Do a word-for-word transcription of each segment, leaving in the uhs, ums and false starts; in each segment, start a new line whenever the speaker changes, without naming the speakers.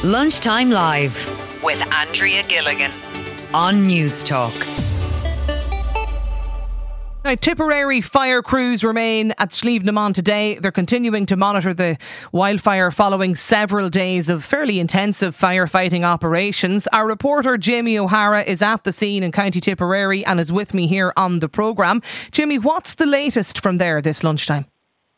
Lunchtime Live with Andrea Gilligan on News Talk.
Now, Tipperary fire crews remain at Slieve na Mon today. They're continuing to monitor the wildfire following several days of fairly intensive firefighting operations. Our reporter Jamie O'Hara is at the scene in County Tipperary and is with me here on the programme. Jimmy, what's the latest from there this lunchtime?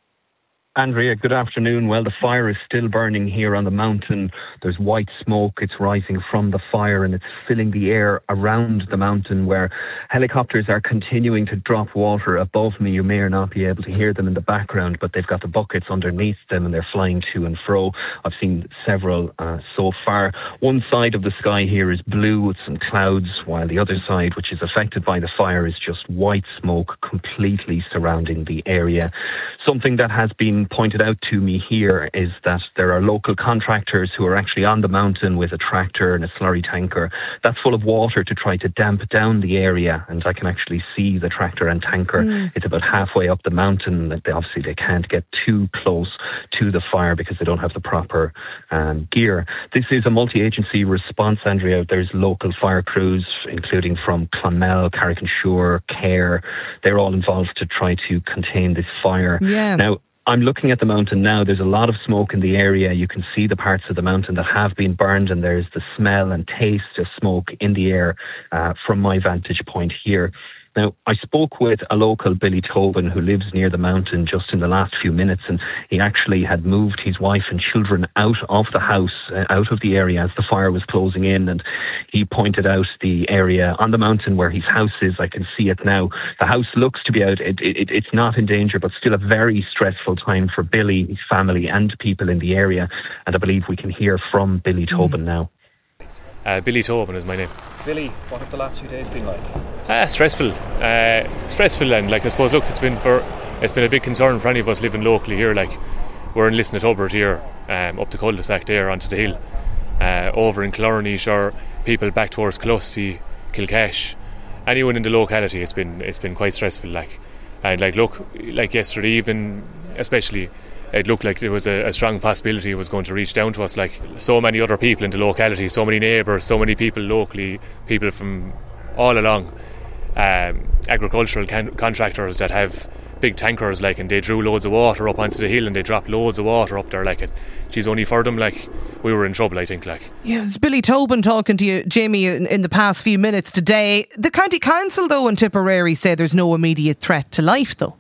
Andrea, good afternoon. Well, the fire is still burning here on the mountain. There's white smoke. It's rising from the fire and it's filling the air around the mountain, where helicopters are continuing to drop water above me. You may or not be able to hear them in the background, but they've got the buckets underneath them and they're flying to and fro. I've seen several uh, so far. One side of the sky here is blue with some clouds, while the other side, which is affected by the fire, is just white smoke completely surrounding the area. Something that has been pointed out to me here is that there are local contractors who are actually on the mountain with a tractor and a slurry tanker that's full of water to try to damp down the area, and I can actually see the tractor and tanker. Mm. It's about halfway up the mountain. They, obviously they can't get too close to the fire because they don't have the proper um, gear. This is a multi-agency response, Andrea. There's local fire crews, including from Clonmel, Carrick-on-Suir, Care. They're all involved to try to contain this fire.
Yeah.
Now, I'm looking at the mountain now. There's a lot of smoke in the area. You can see the parts of the mountain that have been burned, and there's the smell and taste of smoke in the air uh, from my vantage point here. Now, I spoke with a local, Billy Tobin, who lives near the mountain just in the last few minutes, and he actually had moved his wife and children out of the house, uh, out of the area as the fire was closing in, and he pointed out the area on the mountain where his house is. I can see it now. The house looks to be out. It, it, it's not in danger, but still a very stressful time for Billy, his family, and people in the area, and I believe we can hear from Billy Tobin mm. now.
Uh, Billy Tobin is my name.
Billy, what have the last few days been like?
Uh, stressful, uh, stressful, and like I suppose, look, it's been for it's been a big concern for any of us living locally here. Like we're in Liston at Hubbard here, um, up the cul-de-sac there onto the hill, uh, over in Clornish, or people back towards Clusty, Kilcash. Anyone in the locality, it's been it's been quite stressful. Like and like look, like yesterday evening, especially. It looked like there was a, a strong possibility it was going to reach down to us. Like so many other people in the locality, so many neighbours, so many people locally, people from all along, um, agricultural can- contractors that have big tankers, like, and they drew loads of water up onto the hill and they dropped loads of water up there, like, and geez, only for them, like, we were in trouble, I think, like.
Yeah, it's Billy Tobin talking to you, Jamie, in, in the past few minutes today. The County Council, though, in Tipperary say there's no immediate threat to life, though.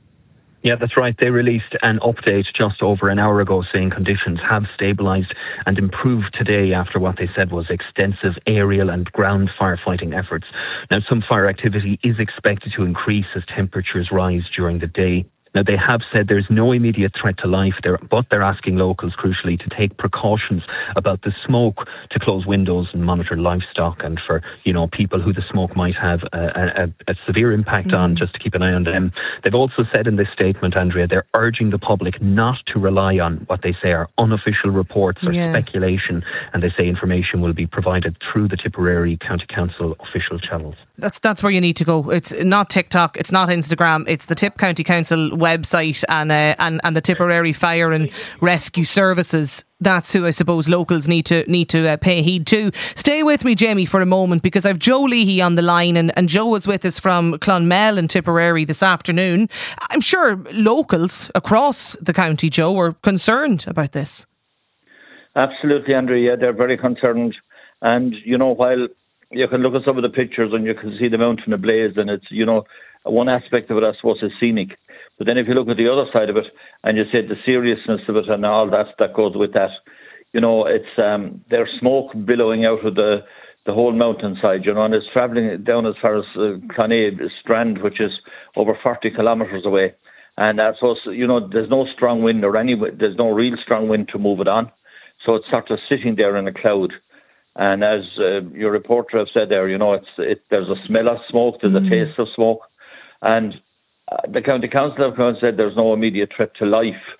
Yeah, that's right. They released an update just over an hour ago saying conditions have stabilised and improved today after what they said was extensive aerial and ground firefighting efforts. Now, some fire activity is expected to increase as temperatures rise during the day. Now, they have said there's no immediate threat to life, there, but they're asking locals, crucially, to take precautions about the smoke, to close windows and monitor livestock, and for, you know, people who the smoke might have a, a, a severe impact mm. on, just to keep an eye on them. They've also said in this statement, Andrea, they're urging the public not to rely on what they say are unofficial reports or yeah. speculation, and they say information will be provided through the Tipperary County Council official channels.
That's that's where you need to go. It's not TikTok, it's not Instagram, it's the Tip County Council website and uh, and and the Tipperary Fire and Rescue Services. That's who I suppose locals need to need to uh, pay heed to. Stay with me, Jamie, for a moment, because I've Joe Leahy on the line, and, and Joe was with us from Clonmel in Tipperary this afternoon. I'm sure locals across the county, Joe, are concerned about this.
Absolutely, Andrea. Yeah, they're very concerned. And, you know, while you can look at some of the pictures and you can see the mountain ablaze, and it's, you know, one aspect of it, I suppose, is scenic. But then if you look at the other side of it and you say the seriousness of it and all that that goes with that, you know, it's um, there's smoke billowing out of the, the whole mountainside, you know, and it's travelling down as far as uh, Clonee Strand, which is over forty kilometres away. And I suppose, you know, there's no strong wind or any, there's no real strong wind to move it on. So it's sort of sitting there in a cloud. And as uh, your reporter have said there, you know, it's it, there's a smell of smoke, there's mm. a taste of smoke. And uh, the County Council have said there's no immediate threat to life.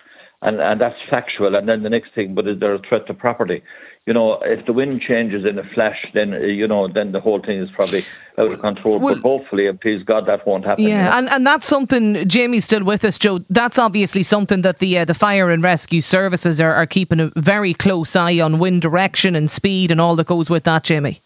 and, and that's factual. And then the next thing, but is there a threat to property? You know, if the wind changes in a flash, then, uh, you know, then the whole thing is probably out of control. Well, but hopefully, and please God, that won't happen.
Yeah,
you know?
and, and that's something, Jamie's still with us, Joe. That's obviously something that the uh, the fire and rescue services are, are keeping a very close eye on, wind direction and speed and all that goes with that, Jamie.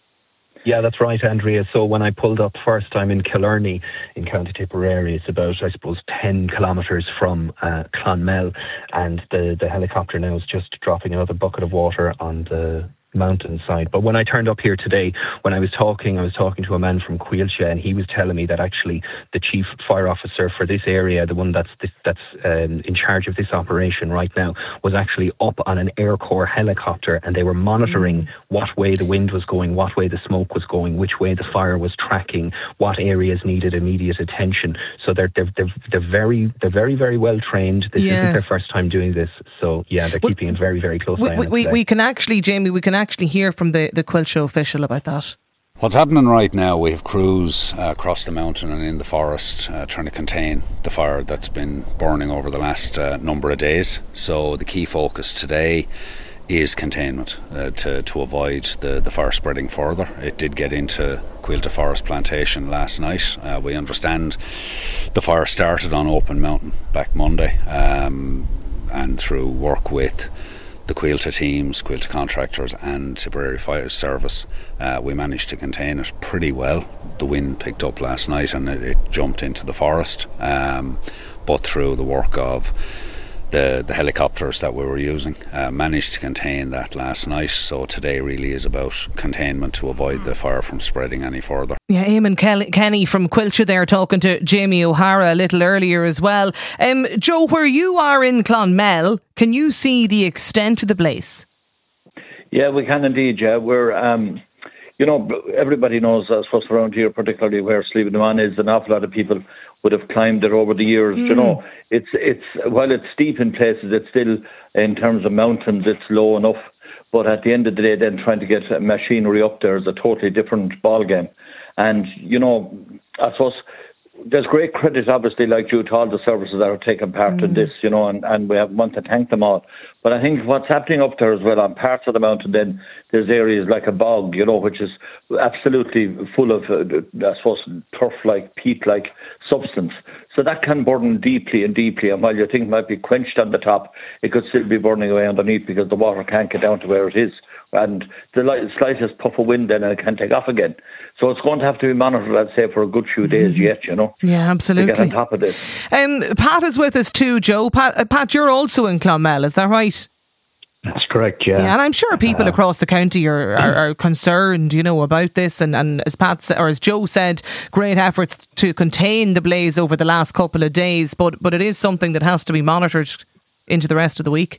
Yeah, that's right, Andrea. So when I pulled up first time in Killarney in County Tipperary, it's about, I suppose, ten kilometres from uh, Clonmel, and the, the helicopter now is just dropping another bucket of water on the mountainside. But when I turned up here today, when I was talking, I was talking to a man from Quilcha, and he was telling me that actually the chief fire officer for this area, the one that's this, that's um, in charge of this operation right now, was actually up on an Air Corps helicopter, and they were monitoring mm. what way the wind was going, what way the smoke was going, which way the fire was tracking, what areas needed immediate attention. So they're they're they're, they're very they're very very well trained. This yeah. isn't their first time doing this, so yeah, they're well, keeping it very very close.
We,
eye
we,
on
we, we can actually, Jamie, we can. actually hear from the, the Quilcha official about that.
What's happening right now, we have crews uh, across the mountain and in the forest uh, trying to contain the fire that's been burning over the last uh, number of days. So the key focus today is containment uh, to, to avoid the, the fire spreading further. It did get into Quilta Forest Plantation last night. Uh, we understand the fire started on Open Mountain back Monday, um, and through work with the Quilta teams, Quilta contractors and Tipperary Fire Service, uh, we managed to contain it pretty well. The wind picked up last night and it, it jumped into the forest, um, but through the work of the, the helicopters that we were using, uh, managed to contain that last night. So today really is about containment to avoid the fire from spreading any further.
Yeah, Eamon Kelly, Kenny from Quilcha there talking to Jamie O'Hara a little earlier as well. Um, Joe, where you are in Clonmel, can you see the extent of the blaze?
Yeah, we can indeed, yeah. We're, um, you know, everybody knows, I suppose around here, particularly where Slievenamon is, an awful lot of people would have climbed it over the years. Mm. You know, it's it's while it's steep in places, it's still, in terms of mountains, it's low enough. But at the end of the day, then trying to get machinery up there is a totally different ballgame. And, you know, I suppose there's great credit, obviously, like you, to all the services that are taking part mm. in this, you know, and, and we have, want to thank them all. But I think what's happening up there as well, on parts of the mountain, then there's areas like a bog, you know, which is absolutely full of, uh, I suppose, turf-like, peat-like substance. So that can burn deeply and deeply. And while your thing might be quenched on the top, it could still be burning away underneath because the water can't get down to where it is. And the slightest puff of wind then and it can take off again. So it's going to have to be monitored, I'd say, for a good few days yet, you know.
Yeah, absolutely.
To get on top of this.
Um, Pat is with us too, Joe. Pat, uh, Pat, you're also in Clonmel, is that right?
That's correct, yeah.
Yeah, and I'm sure people uh, across the county are, are, are concerned, you know, about this. And, and as Pat or as Joe said, great efforts to contain the blaze over the last couple of days. But but it is something that has to be monitored into the rest of the week.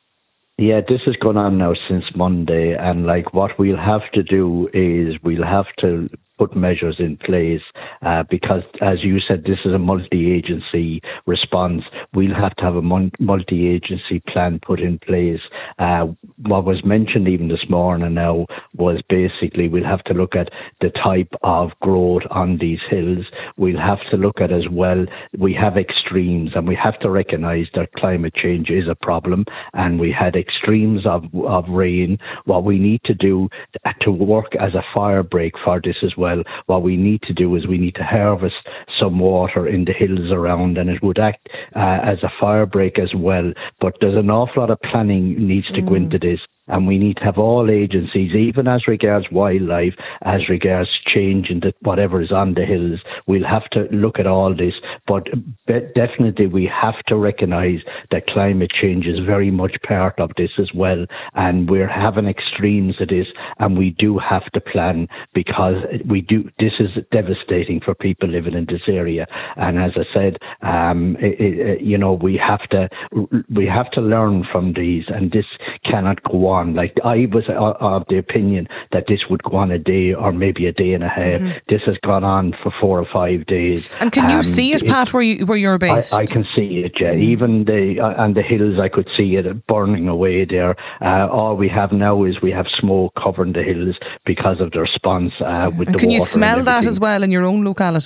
Yeah, this has gone on now since Monday, and like what we'll have to do is we'll have to put measures in place uh, because, as you said, this is a multi-agency response. We'll have to have a mon- multi-agency plan put in place. Uh, what was mentioned even this morning now was basically we'll have to look at the type of growth on these hills. We'll have to look at as well, we have extremes, and we have to recognise that climate change is a problem, and we had extremes of, of rain. What we need to do to work as a fire break for this as well, what we need to do is we need to harvest some water in the hills around, and it would act uh, as a fire break as well. But there's an awful lot of planning needs to mm. go into this. And we need to have all agencies, even as regards wildlife, as regards change in the, whatever is on the hills. We'll have to look at all this. But definitely we have to recognise that climate change is very much part of this as well. And we're having extremes of this, and we do have to plan because we do. This is devastating for people living in this area. And as I said, um, it, it, you know, we have to we have to learn from these, and this cannot go on. Like I was of the opinion that this would go on a day or maybe a day and a half. Mm-hmm. This has gone on for four or five days.
And can you um, see it, Pat, where you where you're based?
I, I can see it. Yeah, mm-hmm. Even the uh, on the hills, I could see it burning away there. Uh, all we have now is we have smoke covering the hills because of the response uh, with
and
the
can
water.
Can you smell that as well in your own locality?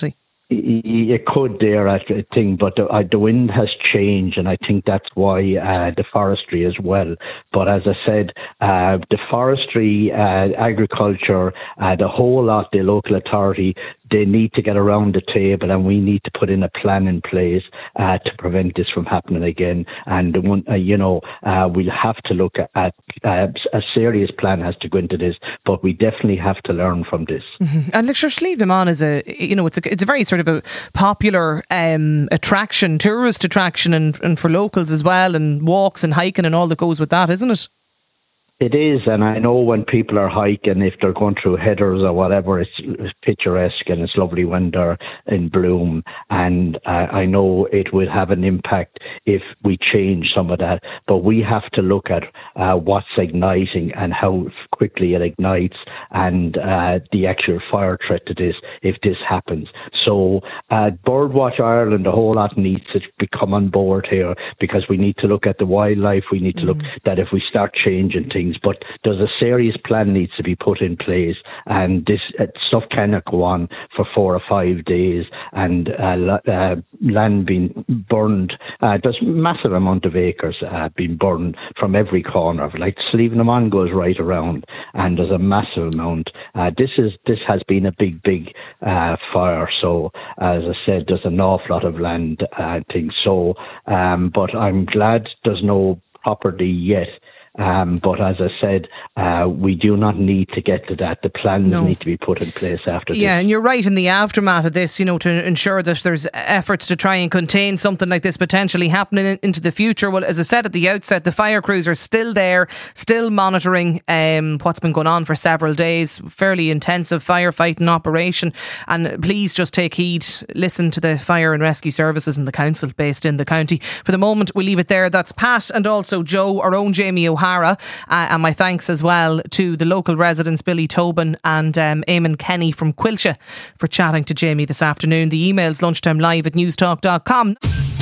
You could there, I think, but the, uh, the wind has changed, and I think that's why uh, the forestry as well. But as I said, uh, the forestry, uh, agriculture, uh, the whole lot, the local authority, they need to get around the table, and we need to put in a plan in place uh, to prevent this from happening again. And uh, you know, uh, we'll have to look at, at uh, a serious plan has to go into this, but we definitely have to learn from this.
Mm-hmm. And like, sure, Slieve na Mon is a, you know, it's a, it's a very sort of a popular um, attraction, tourist attraction, and, and for locals as well, and walks and hiking and all that goes with that, isn't it?
It is, and I know when people are hiking, if they're going through headers or whatever, it's, it's picturesque and it's lovely when they're in bloom. And uh, I know it will have an impact if we change some of that. But we have to look at uh, what's igniting and how quickly it ignites, and uh, the actual fire threat to this if this happens. So uh, Birdwatch Ireland, the whole lot needs to become on board here, because we need to look at the wildlife. We need to look mm. that if we start changing things, but there's a serious plan needs to be put in place, and this uh, stuff cannot go on for four or five days, and uh, uh, land being burned. Uh, there's massive amount of acres uh, being burned from every corner. Like Slieve na Mon goes right around, and there's a massive amount. Uh, this is this has been a big, big uh, fire. So as I said, there's an awful lot of land uh, things. So, um, but I'm glad there's no property yet. Um, but as I said, uh, we do not need to get to that. The plans no. need to be put in place after this.
Yeah, and you're right, in the aftermath of this, you know, to ensure that there's efforts to try and contain something like this potentially happening in, into the future. Well, as I said at the outset, the fire crews are still there, still monitoring um, what's been going on for several days. Fairly intensive firefighting operation. And please just take heed, listen to the fire and rescue services and the council based in the county. For the moment, we'll leave it there. That's Pat and also Joe, our own Jamie O'Hara. Uh, and my thanks as well to the local residents Billy Tobin and um, Eamon Kenny from Quilcha for chatting to Jamie this afternoon. The email's lunchtime live at newstalk dot com.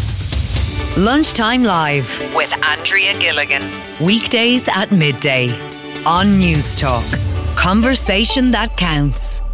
Lunchtime Live with Andrea Gilligan. Weekdays at midday on Newstalk. Conversation that counts.